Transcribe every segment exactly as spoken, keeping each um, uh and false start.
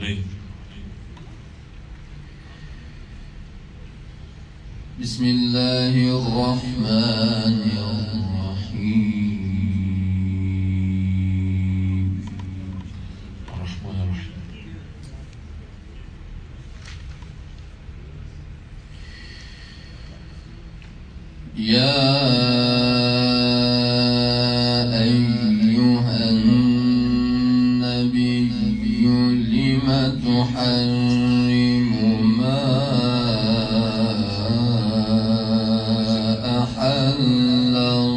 عليه. بسم الله الرحمن الرحيم. الرحمن الرحيم. يا أيها النبي لم تحرم ما أحل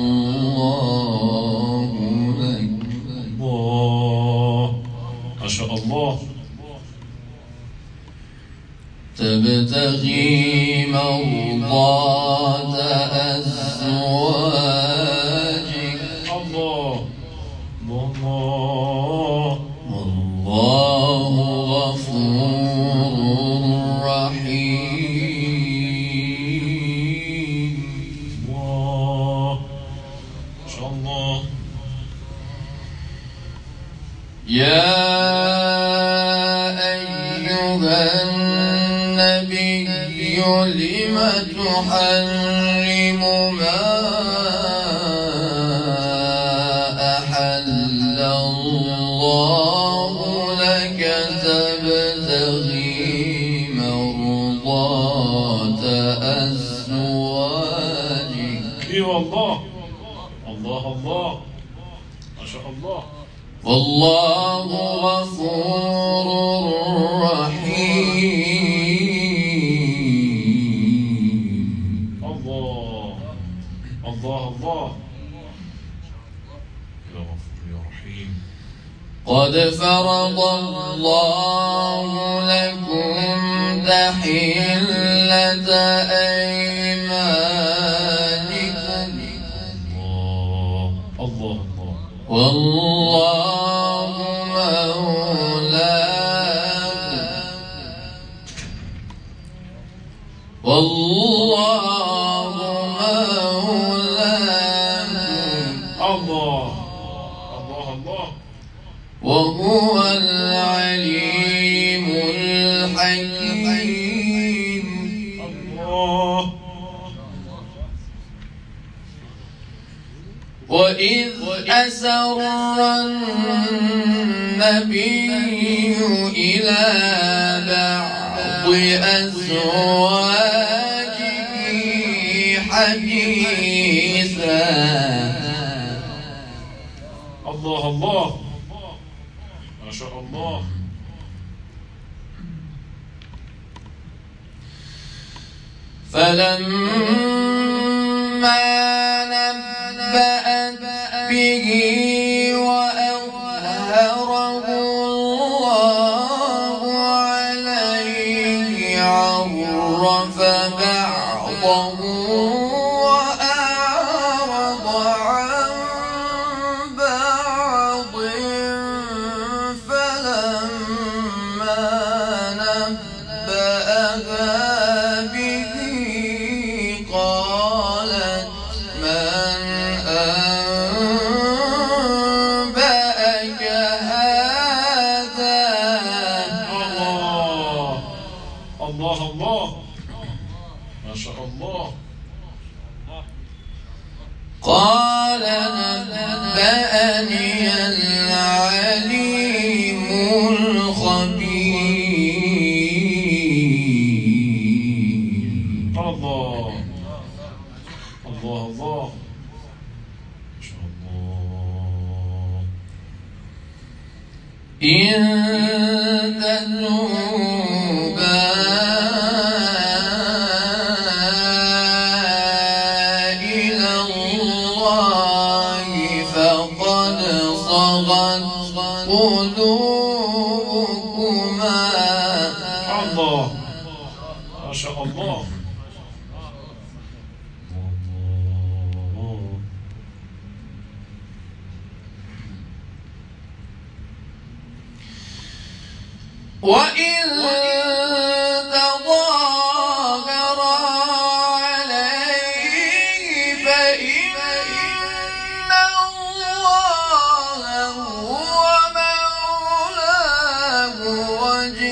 الله لك. الله ما شاء الله. تبتغي مرضات أزواجك. الله الله. والله غفور رحيم. الله ما شاء الله. يا أيها النبي لم تحرم ما أحل الله لك تبتغي مرضات أزواجك. اي والله. الله الله ما شاء الله. والله غفور رحيم. الله الله الله. يا غفور يا رحيم. قد فرض الله لكم تحلة أيمانكم. الله الله الله. والله مولاكم. والله مولاكم. الله الله الله. وهو العليم الحكيم. الله. وإذ أسر النبي إلى بعض أزواجه حديثا. الله الله ما شاء الله. فلما نبأت به وأظهره الله عليه عرف بعضه وأعرض عن بعض. فلما نبأها به قالت من أنبأك هذا. الله الله الله ما شاء الله. قال نبأني العليم الخبير. الله الله الله ما شاء الله. إن تتوبا إلى الله فقد صغت قلوبكما. الله ما شاء الله. وإن تظاهر عليه فإن الله هو مولاه وجل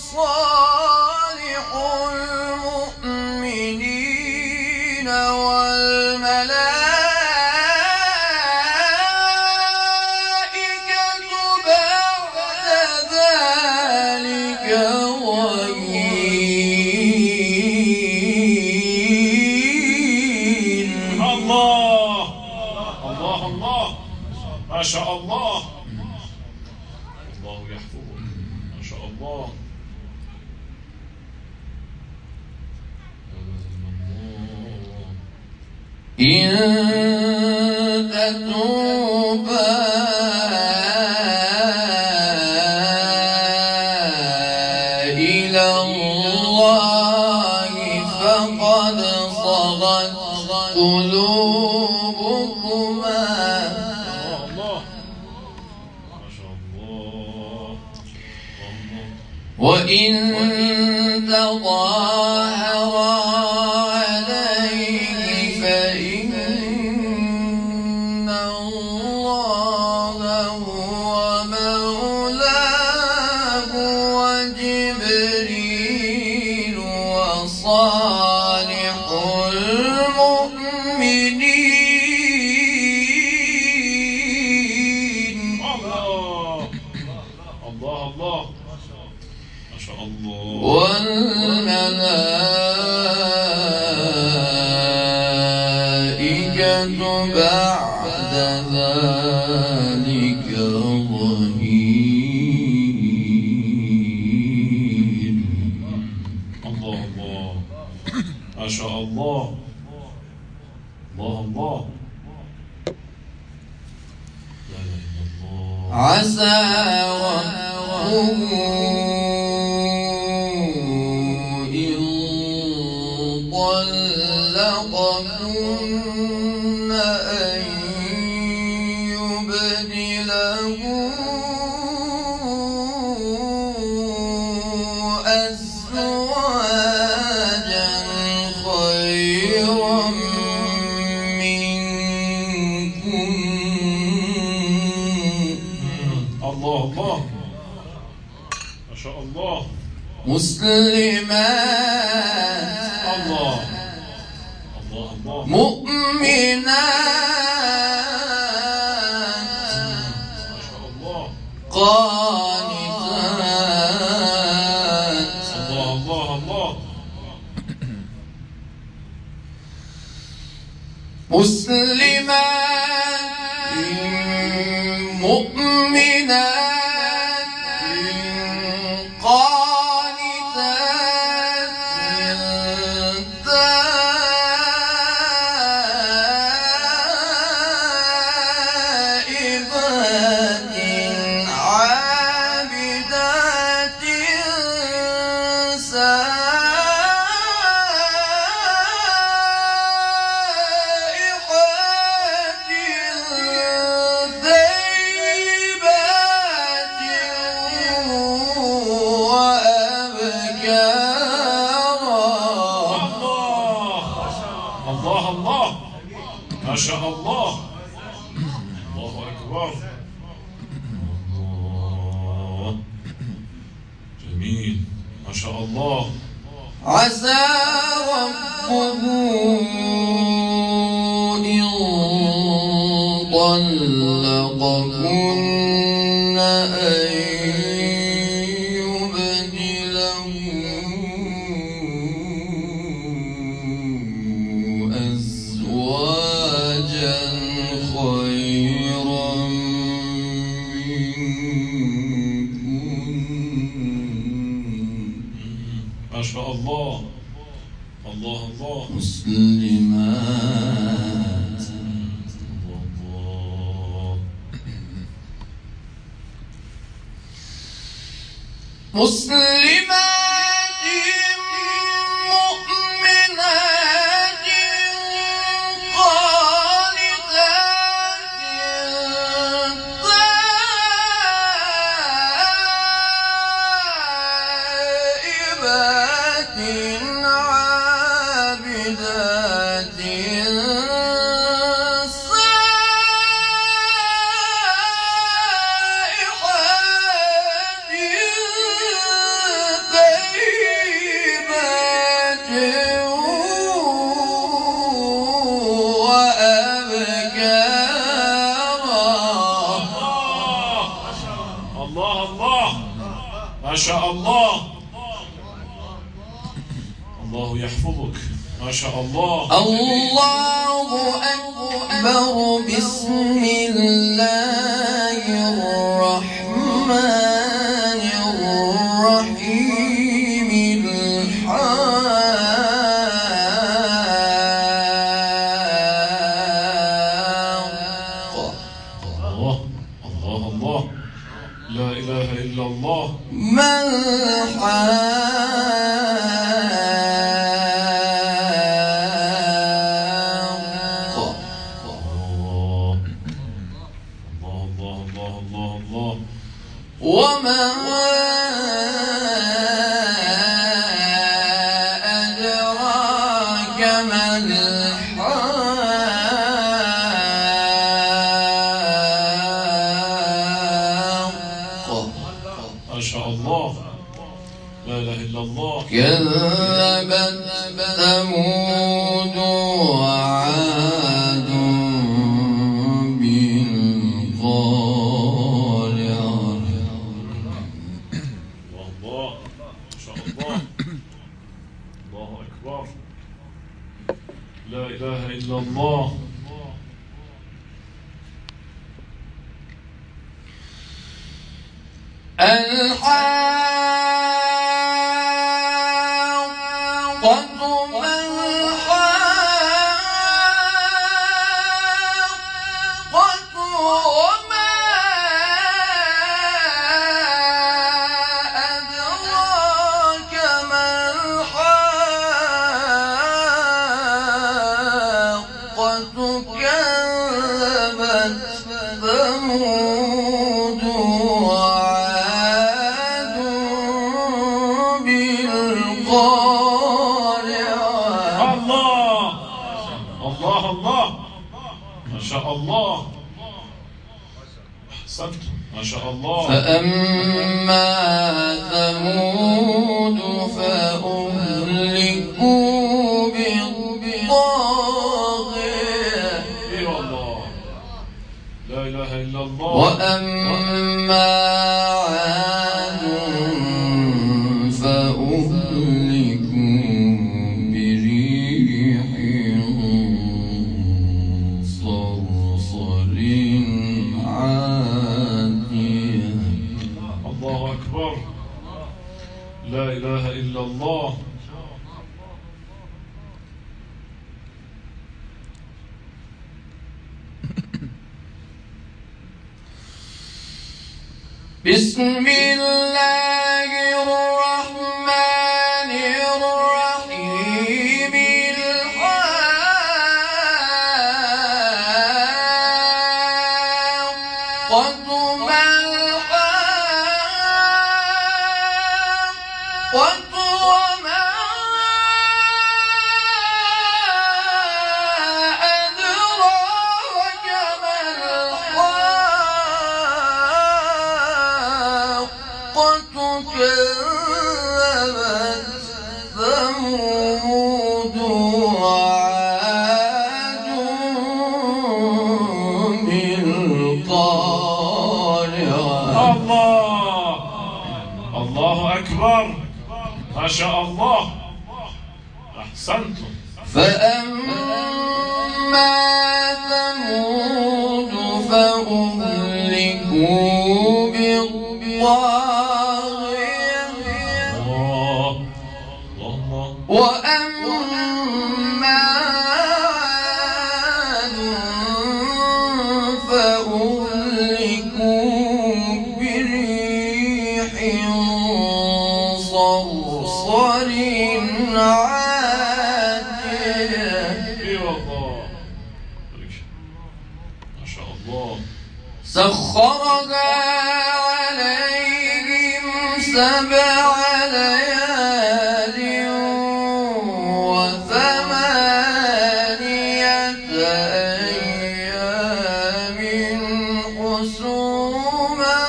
وصالح المؤمنين والملائكة بعد ذلك ظهير. الله الله الله ما شاء الله. الله يحفظه ما شاء الله. إن تتوبا إلى الله فقد صغت قلوبكما الله ما شاء الله. وإن تظاهرا عليه فإن الله هو مولاه وجبريل وصالح المؤمنين. الله الله الله ما شاء الله. والملائكة بعد ذلك ظهير. الله الله ما شاء الله. الله الله لا اله الا الله. عسى ربه إن طلقكن أن يبدله أزواجا خيرا منكن الله الله ما شاء الله. مسلمات الله الله الله مؤمنات ما شاء الله. قانتات الله الله الله مسلمات مؤمنات قانتات تائبات عابدات سائحات ثيبات وأبكارا. الله الله ما شاء الله. الله أكبر. الله جميل ما شاء الله. عسى ربه إن طلقكن أن يبدله أزواجا خيرا منكن ما شاء الله. الله الله مسلمات الله مسلمات مؤمنات قانتات تائبات عابدات سائحات شاء الله. الله يحفظك ما شاء الله. الله أكبر. بسم الله الرحمن الرحيم. الحق. الله الله الله. لا إله إلا الله. ما الحق. وما أدراك ما الحق. ما شاء الله. لا إله إلا الله. كذبت ثمود وعاد بالقارعة. الله ما شاء الله. الله أكبر. لا إله إلا الله. الحاقة ما الحاقة. وما أدراك ما الحاقة. كذبت ثمود وعاد بالقارعة. الله الله الله. ما شاء الله. أحسنت ما شاء الله. فأما ثمود فأهلكوا بالطاغية. إي والله. لا إله إلا الله. وأما عاد فأهلكوا بريح صرصر عاتية. الله أكبر. لا إله إلا الله. بسم الله الرحمن الرحيم. الحاقة ما الحاقة. وما أدراك ما الحاقة. كذبت ثمود وعاد بالقارعة. الله الله أكبر. ما شاء الله. أحسنتم. فأما ثمود فأهلكوا بالطاغية. الله الله. وأما عاد فأهلكوا بريح صرصر عاتية. إي والله. ما شاء الله. سخرها عليهم سبع ليال وثمانية أيام حسوما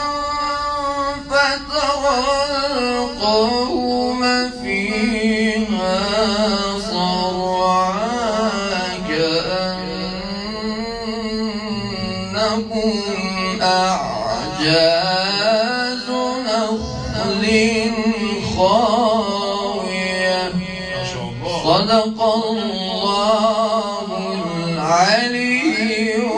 فترى القوم فيها صرعا كأنهم أعجاز نخل نخل خاوية. ما شاء الله. صدق الله العلي